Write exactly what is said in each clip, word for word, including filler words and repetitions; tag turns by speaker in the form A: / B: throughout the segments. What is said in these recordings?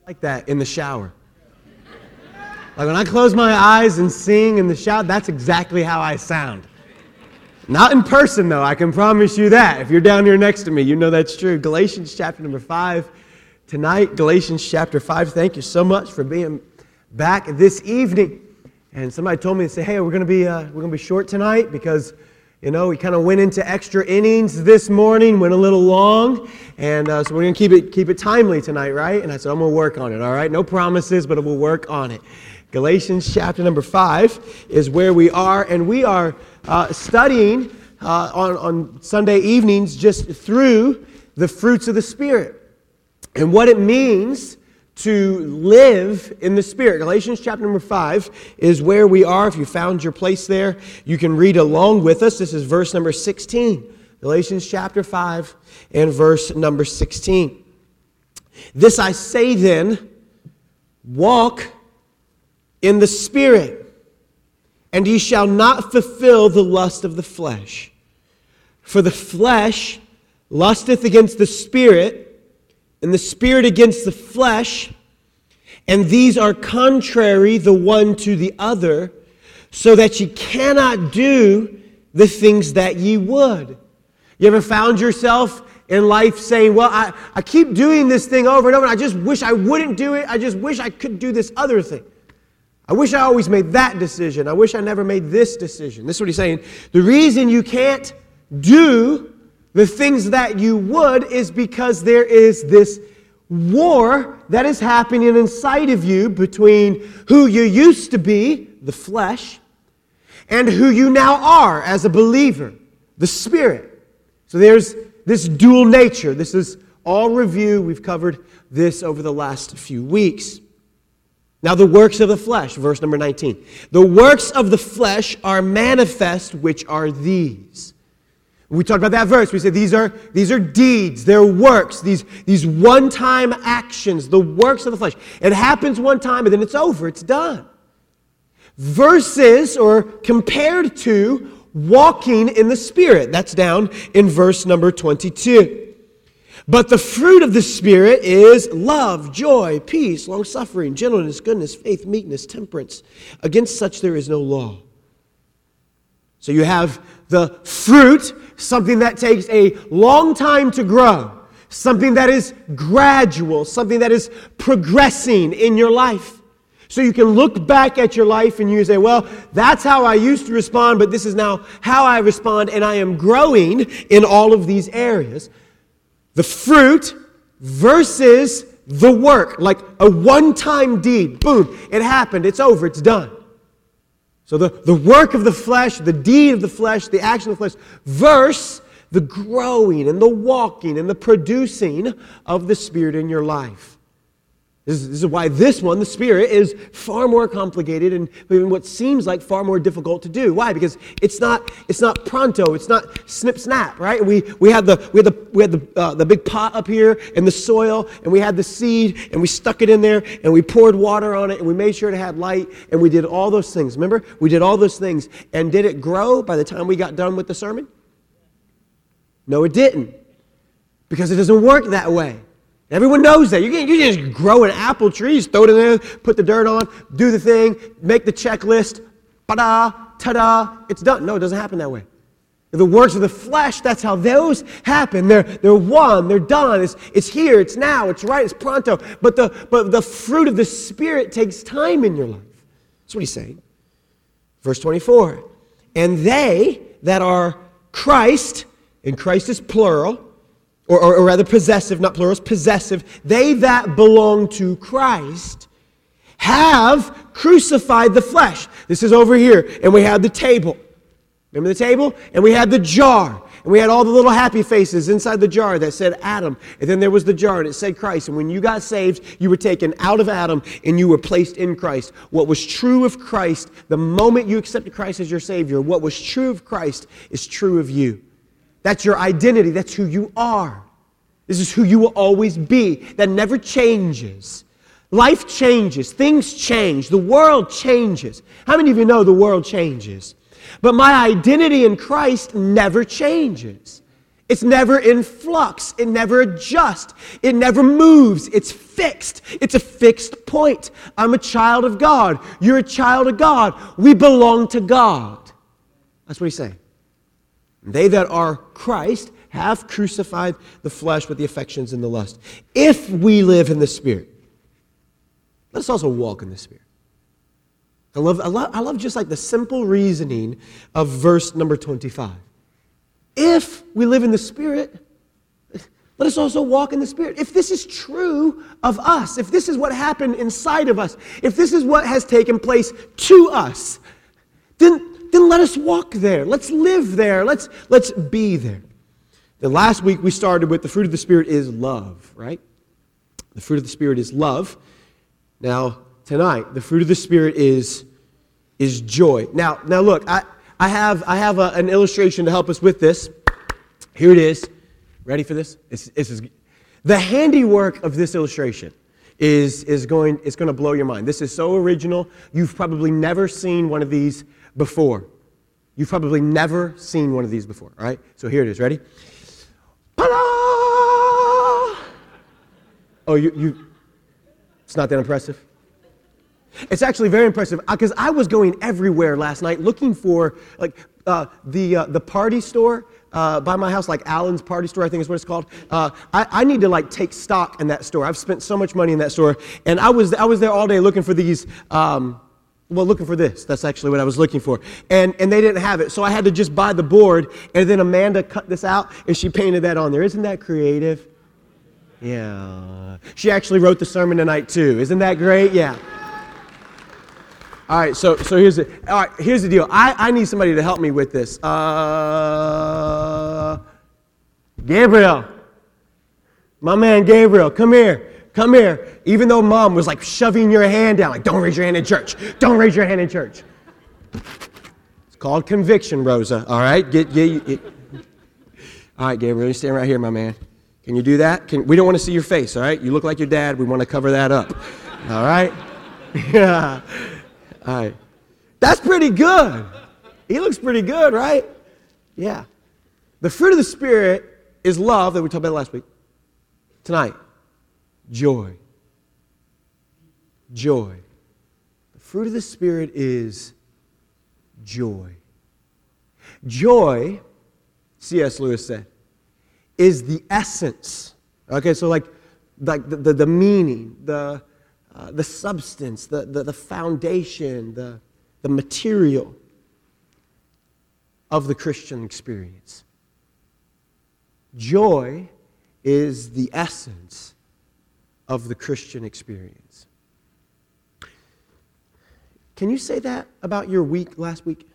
A: like that in the shower. Like when I close my eyes and sing in the shower, that's exactly how I sound. Not in person, though, I can promise you that. If you're down here next to me, you know that's true. Galatians chapter number five tonight. Galatians chapter five. Thank you so much for being back this evening. And somebody told me to say, hey, we're going to be uh, we're going to be short tonight because, you know, we kind of went into extra innings this morning, went a little long, and uh, so we're going to keep it keep it timely tonight, right? And I said, I'm going to work on it, all right? No promises, but we'll work on it. Galatians chapter number five is where we are, and we are uh, studying uh, on, on Sunday evenings just through the fruits of the Spirit and what it means to live in the Spirit. Galatians chapter number five is where we are. If you found your place there, you can read along with us. This is verse number sixteen. Galatians chapter five and verse number sixteen. This I say then, walk in the Spirit, and ye shall not fulfill the lust of the flesh. For the flesh lusteth against the Spirit, and the Spirit against the flesh, and these are contrary the one to the other, so that ye cannot do the things that ye would. You ever found yourself in life saying, well, I, I keep doing this thing over and over, and I just wish I wouldn't do it. I just wish I could do this other thing. I wish I always made that decision. I wish I never made this decision. This is what he's saying. The reason you can't do the things that you would is because there is this war that is happening inside of you between who you used to be, the flesh, and who you now are as a believer, the Spirit. So there's this dual nature. This is all review. We've covered this over the last few weeks. Now the works of the flesh, verse number nineteen. The works of the flesh are manifest, which are these. We talked about that verse. We said these are, these are deeds, they're works, these, these one-time actions, the works of the flesh. It happens one time and then it's over, it's done. Versus, or compared to, walking in the Spirit. That's down in verse number twenty-two. But the fruit of the Spirit is love, joy, peace, long-suffering, gentleness, goodness, faith, meekness, temperance. Against such there is no law. So you have the fruit, something that takes a long time to grow, something that is gradual, something that is progressing in your life. So you can look back at your life and you say, well, that's how I used to respond, but this is now how I respond, and I am growing in all of these areas. The fruit versus the work, like a one-time deed. Boom, it happened, it's over, it's done. So the, the work of the flesh, the deed of the flesh, the action of the flesh, versus the growing and the walking and the producing of the Spirit in your life. This is, this is why this one, the Spirit, is far more complicated and what seems like far more difficult to do. Why? Because it's not it's not pronto, it's not snip snap, right? We we had the we had the we had the uh, the big pot up here in the soil, and we had the seed, and we stuck it in there, and we poured water on it, and we made sure it had light, and we did all those things. Remember, we did all those things, and did it grow by the time we got done with the sermon? No, it didn't, because it doesn't work that way. Everyone knows that. You can, you can just grow an apple tree, just throw it in there, put the dirt on, do the thing, make the checklist, ba-da, ta-da, it's done. No, it doesn't happen that way. The works of the flesh, that's how those happen. They're, they're one, they're done. It's, it's here, it's now, it's right, it's pronto. But the, but the fruit of the Spirit takes time in your life. That's what he's saying. Verse twenty-four. And they that are Christ, and Christ is plural, Or, or, or rather possessive, not plural, it's possessive. They that belong to Christ have crucified the flesh. This is over here. And we had the table. Remember the table? And we had the jar. And we had all the little happy faces inside the jar that said Adam. And then there was the jar and it said Christ. And when you got saved, you were taken out of Adam and you were placed in Christ. What was true of Christ, the moment you accepted Christ as your Savior, what was true of Christ is true of you. That's your identity. That's who you are. This is who you will always be. That never changes. Life changes. Things change. The world changes. How many of you know the world changes? But my identity in Christ never changes. It's never in flux. It never adjusts. It never moves. It's fixed. It's a fixed point. I'm a child of God. You're a child of God. We belong to God. That's what he's saying. They that are Christ have crucified the flesh with the affections and the lust. If we live in the Spirit, let us also walk in the Spirit. I love, I love, I love just like the simple reasoning of verse number twenty-five. If we live in the Spirit, let us also walk in the Spirit. If this is true of us, if this is what happened inside of us, if this is what has taken place to us, then, then let us walk there. Let's live there. Let's, let's be there. Then last week we started with the fruit of the Spirit is love, right? The fruit of the Spirit is love. Now, tonight, the fruit of the Spirit is, is joy. Now, now look, I... I have, I have a, an illustration to help us with this. Here it is. Ready for this? This, this is, the handiwork of this illustration is, is going, it's going to blow your mind. This is so original. You've probably never seen one of these before. You've probably never seen one of these before. All right? So here it is. Ready? Ta-da! Oh, you, you, it's not that impressive? It's actually very impressive because I was going everywhere last night looking for like uh, the uh, the party store uh, by my house, like Allen's Party Store, I think is what it's called. Uh, I, I need to like take stock in that store. I've spent so much money in that store, and I was I was there all day looking for these. Um, well, looking for this. That's actually what I was looking for, and and they didn't have it, so I had to just buy the board. And then Amanda cut this out, and she painted that on there. Isn't that creative? Yeah. She actually wrote the sermon tonight too. Isn't that great? Yeah. All right, so so here's the all right. Here's the deal. I, I need somebody to help me with this. Uh, Gabriel, my man Gabriel, come here, come here. Even though Mom was like shoving your hand down, like don't raise your hand in church, don't raise your hand in church. It's called conviction, Rosa. All right, get get. get. All right, Gabriel, you stand right here, my man. Can you do that? Can, we don't want to see your face. All right, you look like your dad. We want to cover that up. All right. Yeah. All right. That's pretty good. He looks pretty good, right? Yeah. The fruit of the Spirit is love that we talked about last week. Tonight, joy. Joy. The fruit of the Spirit is joy. Joy, C S Lewis said, is the essence. Okay, so like, like the, the, the meaning, the Uh, the substance, the, the, the foundation, the, the material of the Christian experience. Joy is the essence of the Christian experience. Can you say that about your week last week?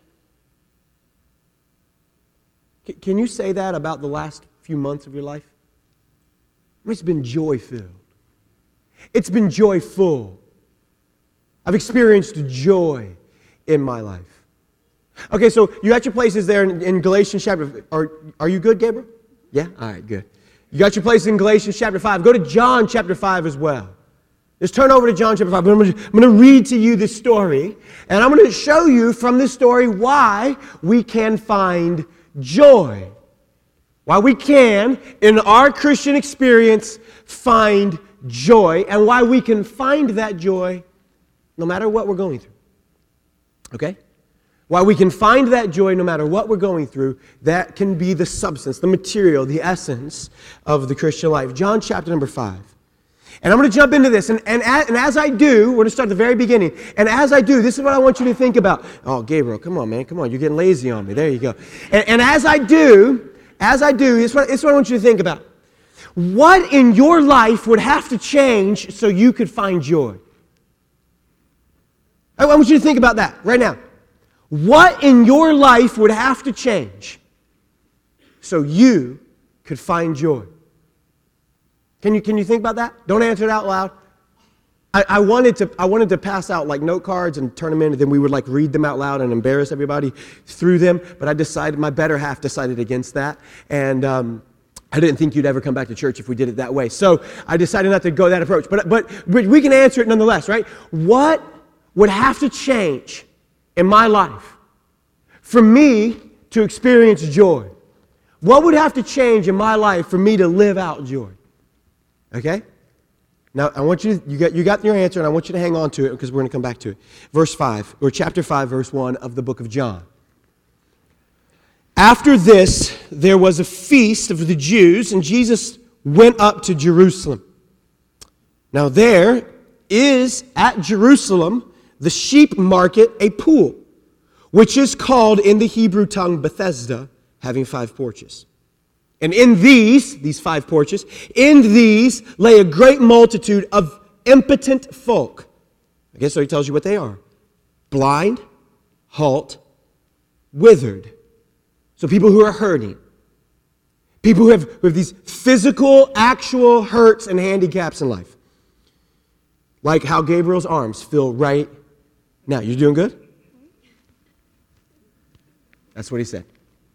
A: Can you say that about the last few months of your life? It's been joy-filled. It's been joyful. I've experienced joy in my life. Okay, so you got your places there in, in Galatians chapter. Are, are you good, Gabriel? Yeah? All right, good. You got your places in Galatians chapter five. Go to John chapter five as well. Just turn over to John chapter five. I'm going to, I'm going to read to you this story, and I'm going to show you from this story why we can find joy. Why we can, in our Christian experience, find joy. Joy, and why we can find that joy no matter what we're going through. Okay? Why we can find that joy no matter what we're going through, that can be the substance, the material, the essence of the Christian life. John chapter number five. And I'm going to jump into this, and, and, and as I do, we're going to start at the very beginning, and as I do, this is what I want you to think about. Oh, Gabriel, come on, man, come on, you're getting lazy on me. There you go. And, and as I do, as I do, it's what, it's what I want you to think about. What in your life would have to change so you could find joy? I want you to think about that right now. What in your life would have to change so you could find joy? Can you, can you think about that? Don't answer it out loud. I, I wanted to I wanted to pass out like note cards and turn them in, and then we would like read them out loud and embarrass everybody through them. But I decided, my better half decided against that, and um, I didn't think you'd ever come back to church if we did it that way. So I decided not to go that approach. But, but, but we can answer it nonetheless, right? What would have to change in my life for me to experience joy? What would have to change in my life for me to live out joy? Okay? Now, I want you to, you got, you got your answer, and I want you to hang on to it because we're going to come back to it. Verse five, or chapter five, verse one of the book of John. After this, there was a feast of the Jews, and Jesus went up to Jerusalem. Now, there is at Jerusalem the sheep market, a pool, which is called in the Hebrew tongue Bethesda, having five porches. And in these, these five porches, in these lay a great multitude of impotent folk. I guess so he tells you what they are. Blind, halt, withered. So people who are hurting. People who have, who have these physical, actual hurts and handicaps in life. Like how Gabriel's arms feel right now. You doing good? That's what he said.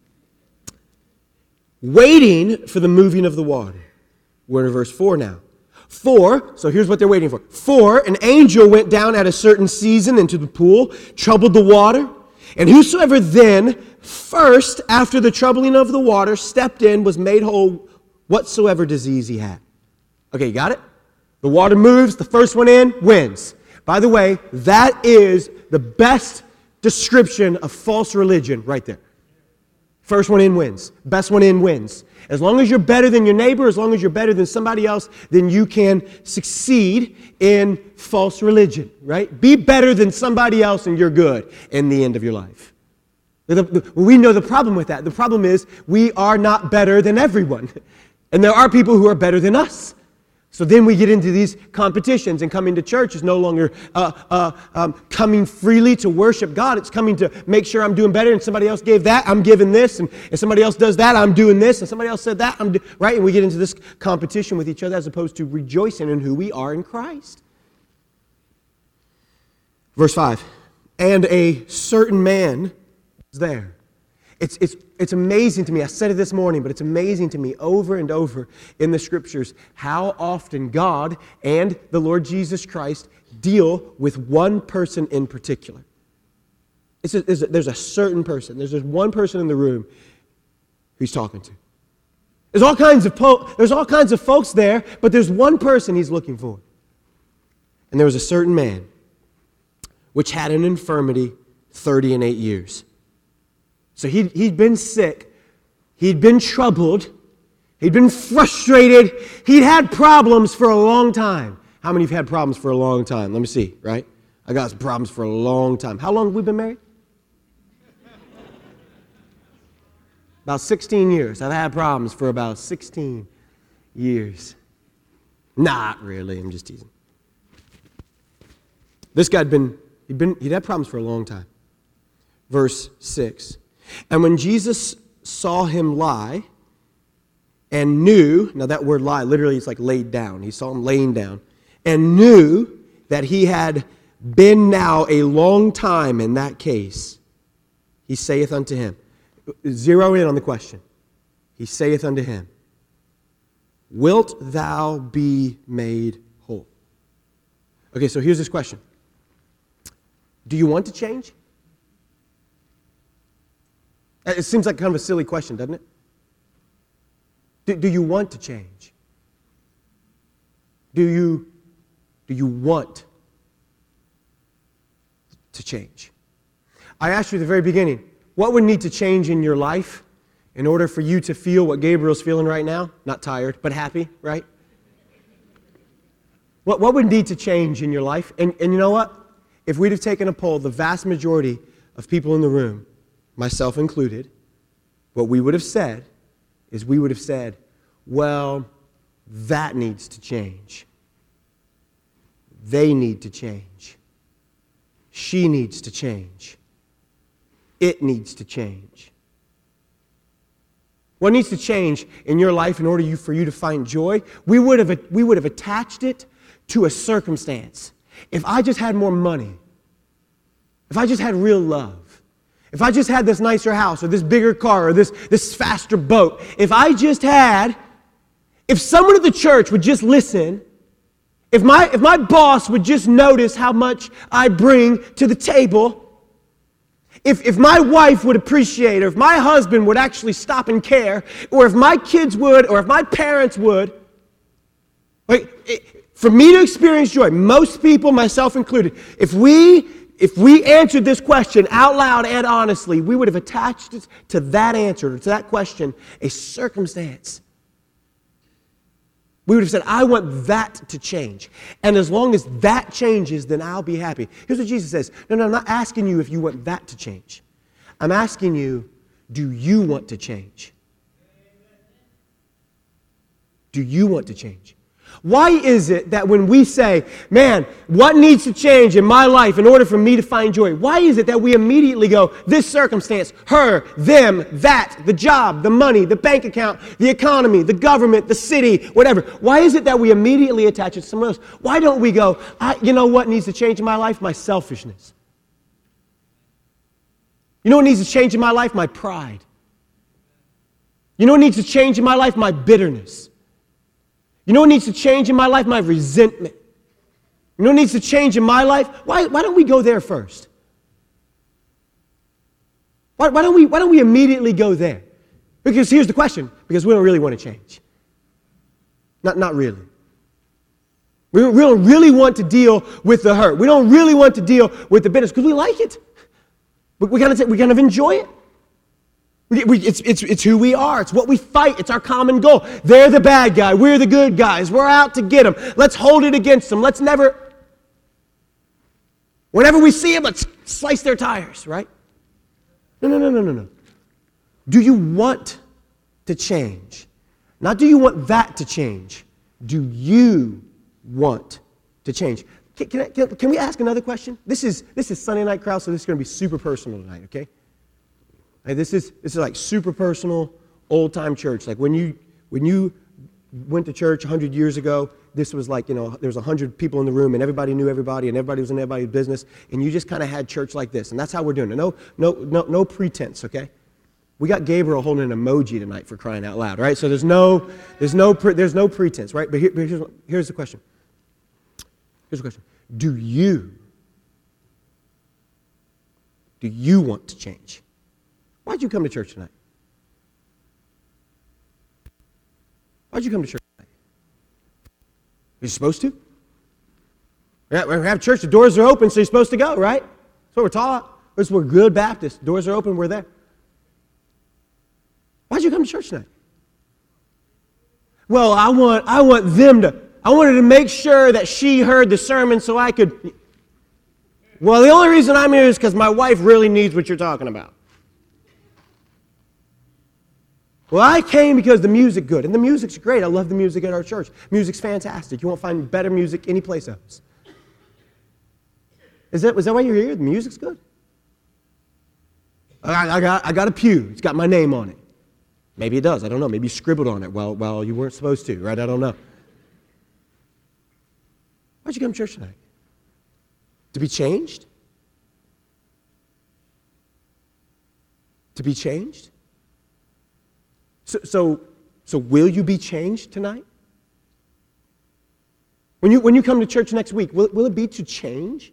A: Waiting for the moving of the water. We're in verse four now. For, so here's what they're waiting for. For an angel went down at a certain season into the pool, troubled the water, and whosoever then first, after the troubling of the water, stepped in, was made whole whatsoever disease he had. Okay, you got it? The water moves, the first one in wins. By the way, that is the best description of false religion right there. First one in wins. Best one in wins. As long as you're better than your neighbor, as long as you're better than somebody else, then you can succeed in false religion, right? Be better than somebody else and you're good in the end of your life. The, the, we know the problem with that. The problem is we are not better than everyone. And there are people who are better than us. So then we get into these competitions, and coming to church is no longer uh, uh, um, coming freely to worship God. It's coming to make sure I'm doing better, and somebody else gave that, I'm giving this, and if somebody else does that, I'm doing this, and somebody else said that, I'm do- right? And we get into this competition with each other as opposed to rejoicing in who we are in Christ. Verse five, and a certain man was there. It's, it's, it's amazing to me. I said it this morning, but it's amazing to me over and over in the Scriptures how often God and the Lord Jesus Christ deal with one person in particular. It's a, there's, a, there's a certain person. There's just one person in the room who he's talking to. There's all kinds of po- there's all kinds of folks there, but there's one person he's looking for. And there was a certain man which had an infirmity thirty and eight years. So he'd, he'd been sick, he'd been troubled, he'd been frustrated, he'd had problems for a long time. How many of you have had problems for a long time? Let me see, right? I got some problems for a long time. How long have we been married? About sixteen years. I've had problems for about sixteen years. Not really, I'm just teasing. This guy had been, he'd been, he'd had problems for a long time. Verse six. And when Jesus saw him lie and knew, now that word lie, literally it's like laid down. He saw him laying down and knew that he had been now a long time in that case. He saith unto him, zero in on the question. He saith unto him, wilt thou be made whole? Okay, so here's this question. Do you want to change? It seems like kind of a silly question, doesn't it? Do, do you want to change? Do you, do you want to change? I asked you at the very beginning, what would need to change in your life in order for you to feel what Gabriel's feeling right now? Not tired, but happy, right? What, what would need to change in your life? And, and you know what? If we'd have taken a poll, the vast majority of people in the room, myself included, what we would have said is we would have said, well, that needs to change. They need to change. She needs to change. It needs to change. What needs to change in your life in order you, for you to find joy? We would have, we would have attached it to a circumstance. If I just had more money, if I just had real love, if I just had this nicer house or this bigger car or this, this faster boat, if I just had, if someone at the church would just listen, if my, if my boss would just notice how much I bring to the table, if, if my wife would appreciate, or if my husband would actually stop and care, or if my kids would, or if my parents would, like, it, for me to experience joy, most people, myself included, if we if we answered this question out loud and honestly, we would have attached to that answer, to that question, a circumstance. We would have said, I want that to change. And as long as that changes, then I'll be happy. Here's what Jesus says. No, no, I'm not asking you if you want that to change. I'm asking you, do you want to change? Do you want to change? Why is it that when we say, man, what needs to change in my life in order for me to find joy? Why is it that we immediately go, this circumstance, her, them, that, the job, the money, the bank account, the economy, the government, the city, whatever. Why is it that we immediately attach it to someone else? Why don't we go, I, you know what needs to change in my life? My selfishness. You know what needs to change in my life? My pride. You know what needs to change in my life? My bitterness. You know what needs to change in my life? My resentment. You know what needs to change in my life? Why, why don't we go there first? Why, why, don't we, why don't we immediately go there? Because here's the question. Because we don't really want to change. Not, not really. We don't, we don't really want to deal with the hurt. We don't really want to deal with the bitterness because we like it. We, we, kind of, we kind of enjoy it. We, we, it's, it's, it's who we are. It's what we fight. It's our common goal. They're the bad guy. We're the good guys. We're out to get them. Let's hold it against them. Let's never, whenever we see them, let's slice their tires, right? No, no, no, no, no, no. Do you want to change? Not do you want that to change. Do you want to change? Can, can, I, can, can we ask another question? This is, this is Sunday Night Crowd, so this is going to be super personal tonight, okay? Hey, this is this is like super personal, old-time church. Like when you when you went to church a hundred years ago, this was like, you know, there was a hundred people in the room and everybody knew everybody and everybody was in everybody's business, and you just kind of had church like this, and that's how we're doing it. No, no, no, no pretense, okay? We got Gabriel holding an emoji tonight for crying out loud, right? So there's no there's no pre, there's no pretense, right? But, here, but here's here's the question. Here's the question: Do you do you want to change? Why'd you come to church tonight? Why'd you come to church tonight? You're supposed to? We have church, the doors are open, so you're supposed to go, right? That's what we're taught. We're good Baptists. Doors are open, we're there. Why'd you come to church tonight? Well, I want, I want them to, I wanted to make sure that she heard the sermon so I could. Well, the only reason I'm here is because my wife really needs what you're talking about. Well, I came because the music's good, and the music's great. I love the music at our church. Music's fantastic. You won't find better music anyplace else. Is that, is that why you're here? The music's good? I, I, got, I got a pew. It's got my name on it. Maybe it does. I don't know. Maybe you scribbled on it while, while you weren't supposed to, right? I don't know. Why'd you come to church tonight? To be changed? To be changed? So, so, so will you be changed tonight? When you, when you come to church next week, will, will it be to change?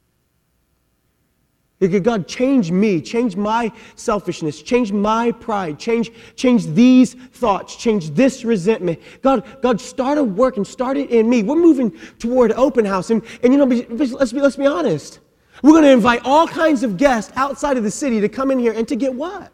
A: God, change me, change my selfishness, change my pride, change, change these thoughts, change this resentment. God, God, start a work and start it in me. We're moving toward open house, and, and you know, let's be, let's be honest. We're going to invite all kinds of guests outside of the city to come in here and to get what?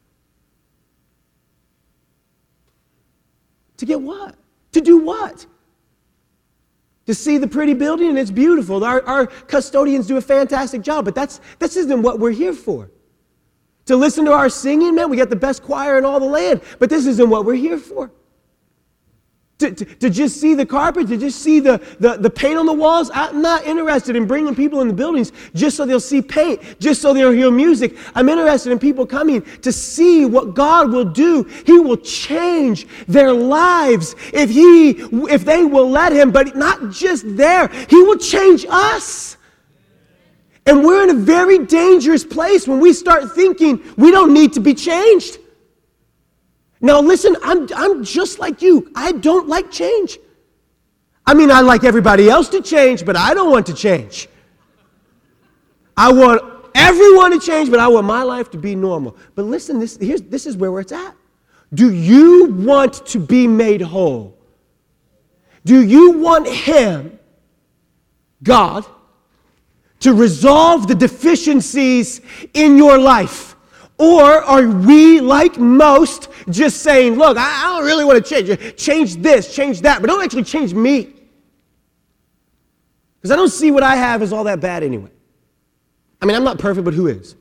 A: To get what? To do what? To see the pretty building, and it's beautiful. Our, our custodians do a fantastic job, but that's this isn't what we're here for. To listen to our singing, man, we got the best choir in all the land, but this isn't what we're here for. To, to, to just see the carpet, to just see the, the, the paint on the walls. I'm not interested in bringing people in the buildings just so they'll see paint, just so they'll hear music. I'm interested in people coming to see what God will do. He will change their lives if he, if they will let him, but not just there. He will change us. And we're in a very dangerous place when we start thinking we don't need to be changed. Now listen, I'm, I'm just like you. I don't like change. I mean, I like everybody else to change, but I don't want to change. I want everyone to change, but I want my life to be normal. But listen, this, here's, this is where it's at. Do you want to be made whole? Do you want Him, God, to resolve the deficiencies in your life? Or are we, like most, just saying, look, I, I don't really want to change. Change this, change that, but don't actually change me. Because I don't see what I have as all that bad anyway. I mean, I'm not perfect, but who is?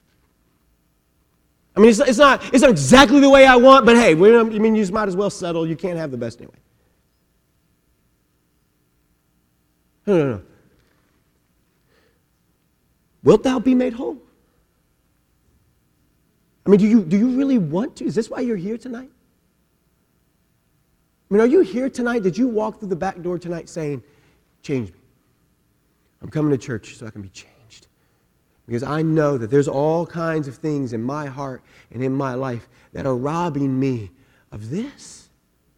A: I mean, it's, it's, not, it's not exactly the way I want, but hey, we, I mean, you just might as well settle. You can't have the best anyway. No, no, no. Wilt thou be made whole? I mean, do you, do you really want to? Is this why you're here tonight? I mean, are you here tonight? Did you walk through the back door tonight saying, change me? I'm coming to church so I can be changed. Because I know that there's all kinds of things in my heart and in my life that are robbing me of this.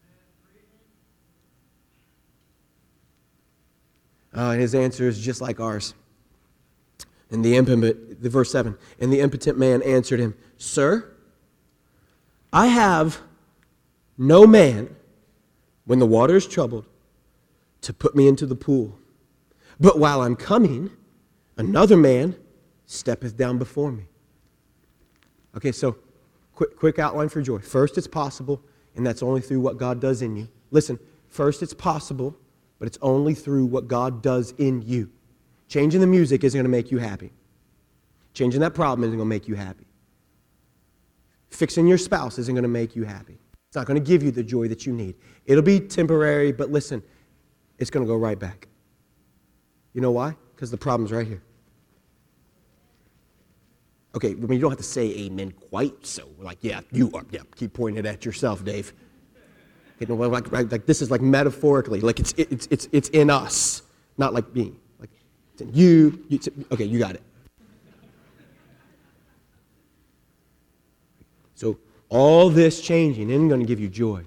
A: Uh, and his answer is just like ours. And the impotent, the verse seven, and the impotent man answered him, Sir, I have no man when the water is troubled to put me into the pool. But while I'm coming, another man steppeth down before me. Okay, so quick, quick outline for joy. First, it's possible, and that's only through what God does in you. Listen, first, it's possible, but it's only through what God does in you. Changing the music isn't going to make you happy. Changing that problem isn't going to make you happy. Fixing your spouse isn't going to make you happy. It's not going to give you the joy that you need. It'll be temporary, but listen, it's going to go right back. You know why? Because the problem's right here. Okay, I mean, you don't have to say amen quite so. Like, yeah, you are. Yeah, keep pointing it at yourself, Dave. You know, like, like, like this is like metaphorically, like it's it's it's it's in us, not like me. Like it's in you. you it's, okay, you got it. So all this changing isn't going to give you joy.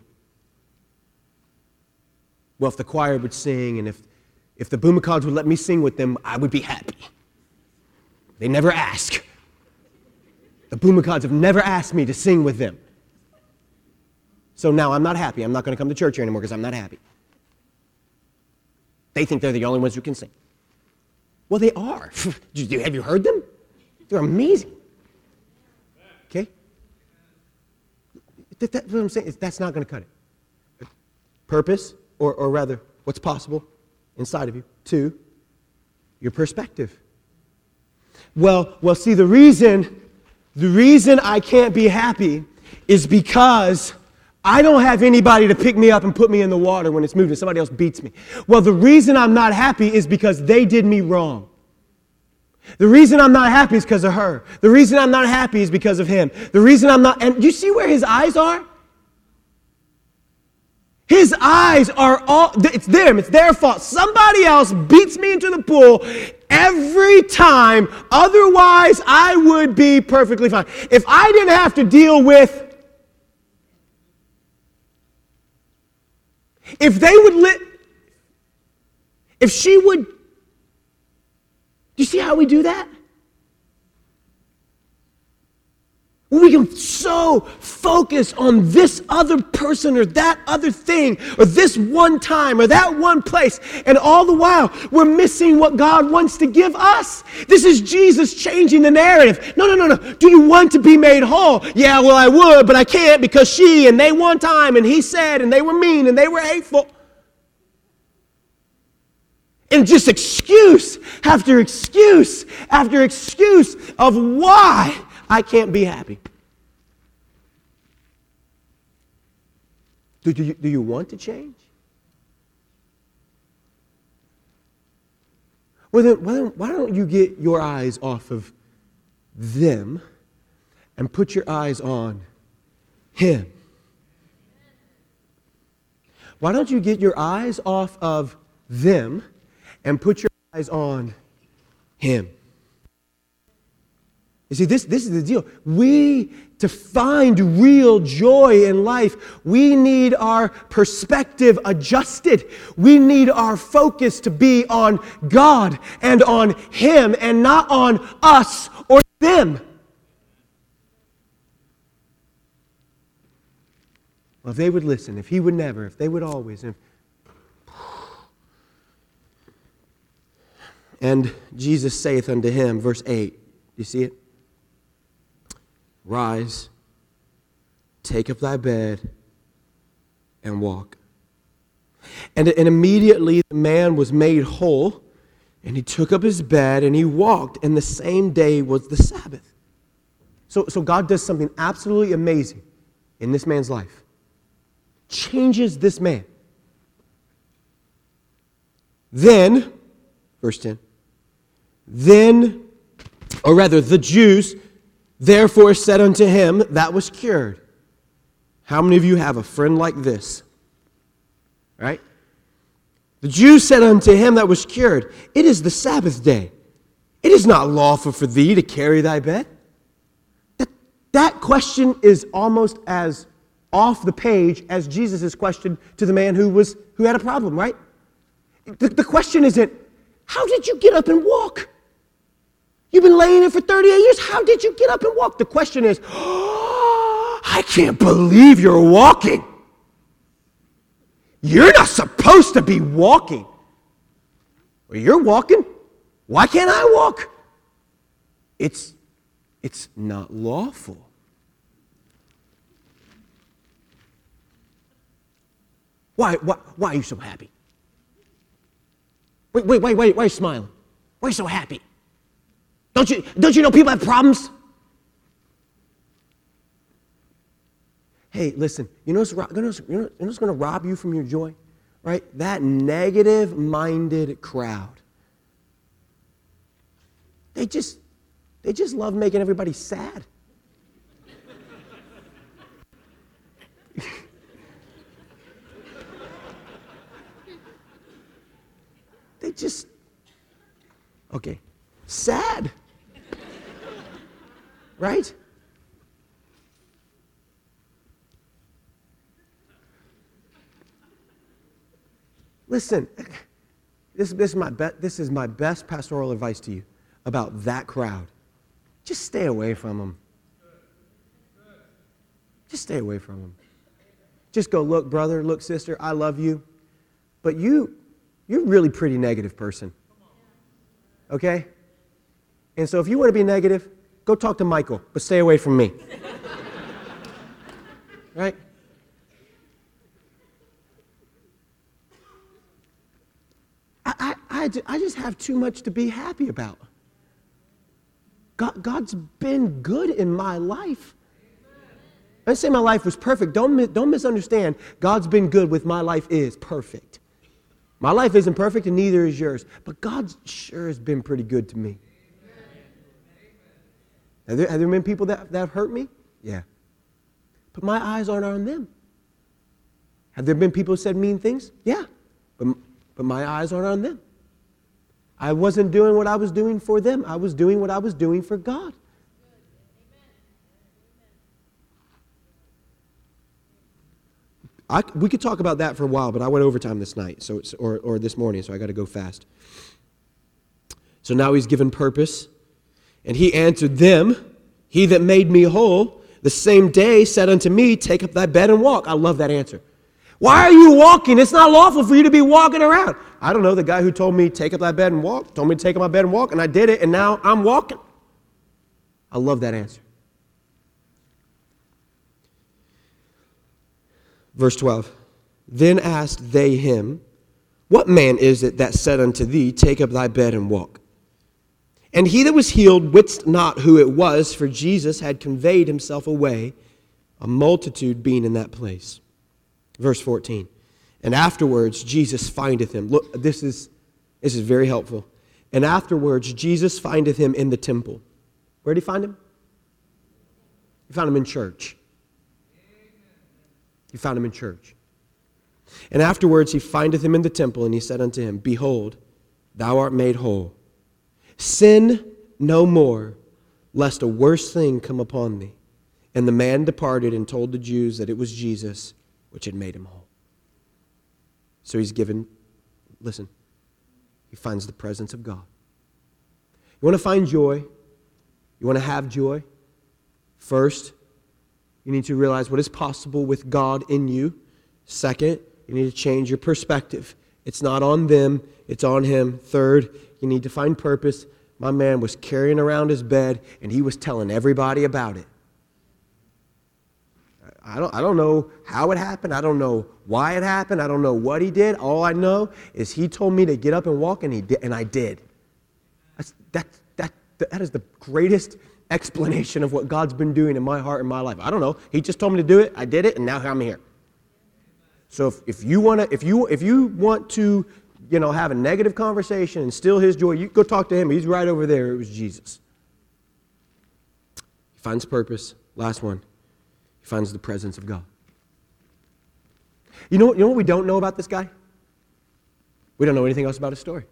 A: Well, if the choir would sing and if if the Boomacons would let me sing with them, I would be happy. They never ask. The Boomacons have never asked me to sing with them. So now I'm not happy. I'm not going to come to church here anymore because I'm not happy. They think they're the only ones who can sing. Well, they are. Have you heard them? They're amazing. Okay? That, that's what I'm saying. That's not going to cut it. Purpose, or, or rather, what's possible inside of you. Two, your perspective. Well, well, see, the reason, the reason I can't be happy is because I don't have anybody to pick me up and put me in the water when it's moving. Somebody else beats me. Well, the reason I'm not happy is because they did me wrong. The reason I'm not happy is because of her. The reason I'm not happy is because of him. The reason I'm not, and you see where his eyes are? His eyes are all, it's them, it's their fault. Somebody else beats me into the pool every time. Otherwise, I would be perfectly fine. If I didn't have to deal with, if they would let, if she would, do you see how we do that? We can so focus on this other person or that other thing or this one time or that one place, and all the while we're missing what God wants to give us. This is Jesus changing the narrative. No, no, no, no. Do you want to be made whole? Yeah, well, I would, but I can't because she and they one time and he said and they were mean and they were hateful. And just excuse after excuse after excuse of why I can't be happy. Do, do, you, do you want to change? Well, then, why don't, why don't you get your eyes off of them and put your eyes on him? Why don't you get your eyes off of them and put your eyes on him? You see, this, this is the deal. We, to find real joy in life, we need our perspective adjusted. We need our focus to be on God and on Him and not on us or them. Well, if they would listen, if He would never, if they would always. If... And Jesus saith unto him, verse eight, do you see it? Rise, take up thy bed, and walk. And, and immediately the man was made whole, and he took up his bed, and he walked, and the same day was the Sabbath. So, so God does something absolutely amazing in this man's life. Changes this man. Then, verse ten, then, or rather the Jews, therefore said unto him that was cured. How many of you have a friend like this? Right? The Jews said unto him that was cured, it is the Sabbath day. It is not lawful for thee to carry thy bed. That, that question is almost as off the page as Jesus' question to the man who was who had a problem, right? The, the question isn't, how did you get up and walk? You've been laying in for thirty-eight years. How did you get up and walk? The question is, oh, I can't believe you're walking. You're not supposed to be walking. Well, you're walking. Why can't I walk? It's, it's not lawful. Why, why, why are you so happy? Wait, wait, wait, wait, why are you smiling? Why are you so happy? Don't you, don't you know people have problems? Hey, listen, you know what's, you know what's going to rob you from your joy? Right? That negative-minded crowd. They just, they just love making everybody sad. They just, okay, sad. Right? Listen, this, this, is my be- this is my best pastoral advice to you about that crowd. Just stay away from them. Just stay away from them. Just go, look, brother, look, sister, I love you, but you, you're a really pretty negative person. Okay? And so if you want to be negative, go talk to Michael, but stay away from me. Right? I, I, I, I just have too much to be happy about. God, God's been good in my life. I didn't say my life was perfect. Don't, don't misunderstand. God's been good with my life is perfect. My life isn't perfect and neither is yours. But God sure has been pretty good to me. Have there, have there been people that, that have hurt me? Yeah. But my eyes aren't on them. Have there been people who said mean things? Yeah. But, but my eyes aren't on them. I wasn't doing what I was doing for them. I was doing what I was doing for God. I, we could talk about that for a while, but I went overtime this night, so it's, or, or this morning, so I got to go fast. So now he's given purpose. And he answered them, he that made me whole, the same day said unto me, take up thy bed and walk. I love that answer. Why are you walking? It's not lawful for you to be walking around. I don't know, the guy who told me, take up thy bed and walk, told me to take up my bed and walk, and I did it, and now I'm walking. I love that answer. Verse twelve, then asked they him, what man is it that said unto thee, take up thy bed and walk? And he that was healed wist not who it was, for Jesus had conveyed himself away, a multitude being in that place. Verse fourteen, and afterwards Jesus findeth him. Look, this is, this is very helpful. And afterwards Jesus findeth him in the temple. Where did he find him? He found him in church. He found him in church. And afterwards he findeth him in the temple, and he said unto him, behold, thou art made whole. Sin no more, lest a worse thing come upon thee. And the man departed and told the Jews that it was Jesus which had made him whole. So he's given, listen, he finds the presence of God. You want to find joy? You want to have joy? First, you need to realize what is possible with God in you. Second, you need to change your perspective. It's not on them, it's on Him. Third, you need to find purpose. My man was carrying around his bed and he was telling everybody about it. I don't, I don't know how it happened. I don't know why it happened. I don't know what he did. All I know is he told me to get up and walk, and he did, and I did. That's, that, that, that is the greatest explanation of what God's been doing in my heart and my life. I don't know. He just told me to do it. I did it, and now I'm here. So if, if you want to, if you if you want to, you know, have a negative conversation and steal his joy, you go talk to him. He's right over there. It was Jesus. He finds purpose. Last one. He finds the presence of God. You know, you know what we don't know about this guy? We don't know anything else about his story.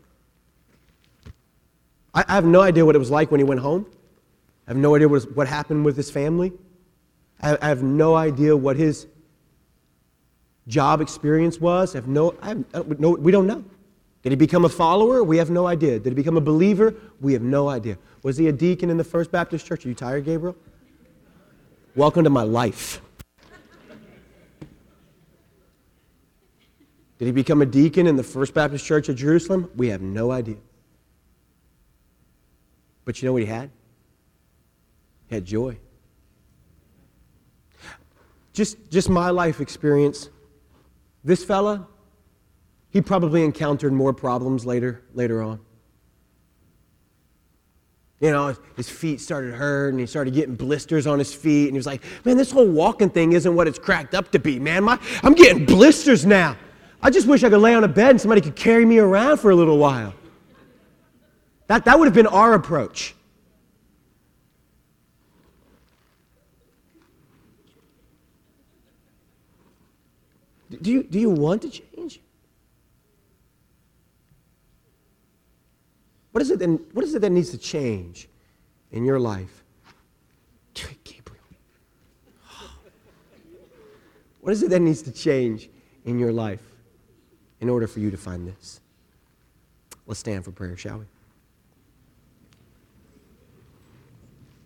A: I, I have no idea what it was like when he went home. I have no idea what, was, what happened with his family. I, I have no idea what his job experience was. I have no, I have, no, we don't know. Did he become a follower? We have no idea. Did he become a believer? We have no idea. Was he a deacon in the First Baptist Church? Are you tired, Gabriel? Welcome to my life. Did he become a deacon in the First Baptist Church of Jerusalem? We have no idea. But you know what he had? He had joy. Just, just my life experience. This fella, he probably encountered more problems later, later on. You know, his feet started hurting, and he started getting blisters on his feet, and he was like, man, this whole walking thing isn't what it's cracked up to be, man. My, I'm getting blisters now. I just wish I could lay on a bed and somebody could carry me around for a little while. That, that would have been our approach. Do you, do you want to change? What is it then, what is it that needs to change in your life? Gabriel. What is it that needs to change in your life in order for you to find this? Let's stand for prayer, shall we?